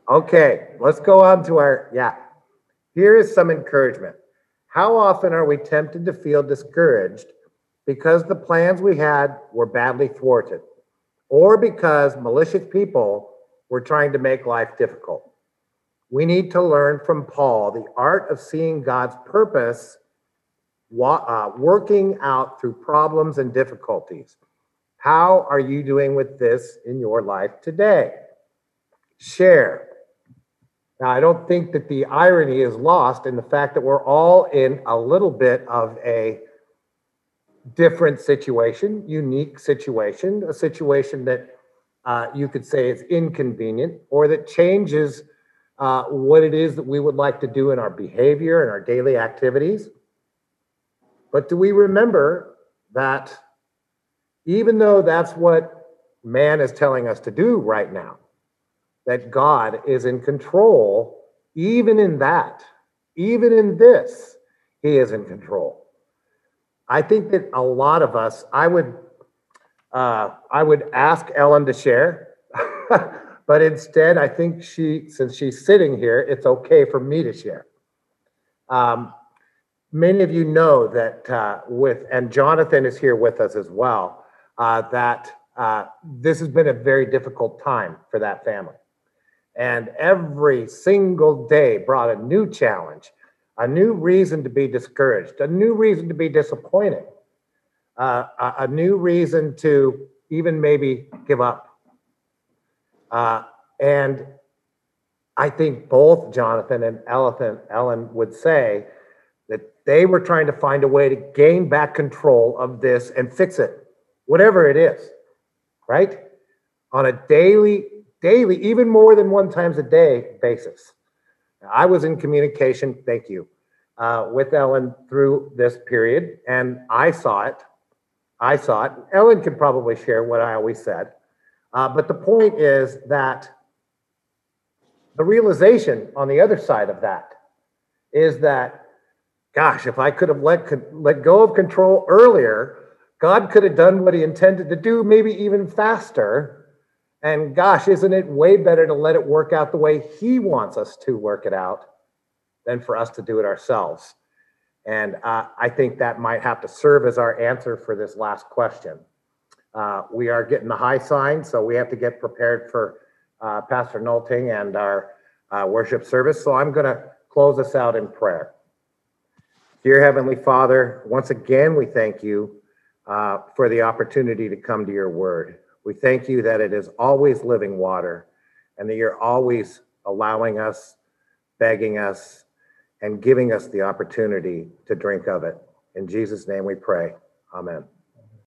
Okay, let's go on to here is some encouragement. How often are we tempted to feel discouraged because the plans we had were badly thwarted, or because malicious people were trying to make life difficult? We need to learn from Paul the art of seeing God's purpose working out through problems and difficulties. How are you doing with this in your life today? Share. Now, I don't think that the irony is lost in the fact that we're all in a little bit of a different situation, unique situation, a situation that you could say is inconvenient or that changes what it is that we would like to do in our behavior and our daily activities. But do we remember that even though that's what man is telling us to do right now, that God is in control, even in that, even in this, he is in control. I think that a lot of us, I would ask Ellen to share, but instead, I think since she's sitting here, it's okay for me to share. Um, Many of you know that and Jonathan is here with us as well, that this has been a very difficult time for that family. And every single day brought a new challenge, a new reason to be discouraged, a new reason to be disappointed, a new reason to even maybe give up. And I think both Jonathan and Ellen would say that they were trying to find a way to gain back control of this and fix it, whatever it is, right? On a daily, even more than one times a day basis. I was in communication, thank you, with Ellen through this period, and I saw it. Ellen can probably share what I always said. But the point is that the realization on the other side of that is that, gosh, if I could have let go of control earlier, God could have done what he intended to do, maybe even faster. And gosh, isn't it way better to let it work out the way he wants us to work it out than for us to do it ourselves? And I think that might have to serve as our answer for this last question. We are getting the high sign, so we have to get prepared for Pastor Nolting and our worship service. So I'm going to close us out in prayer. Dear Heavenly Father, once again, we thank you for the opportunity to come to your word. We thank you that it is always living water and that you're always allowing us, begging us, and giving us the opportunity to drink of it. In Jesus' name we pray. Amen.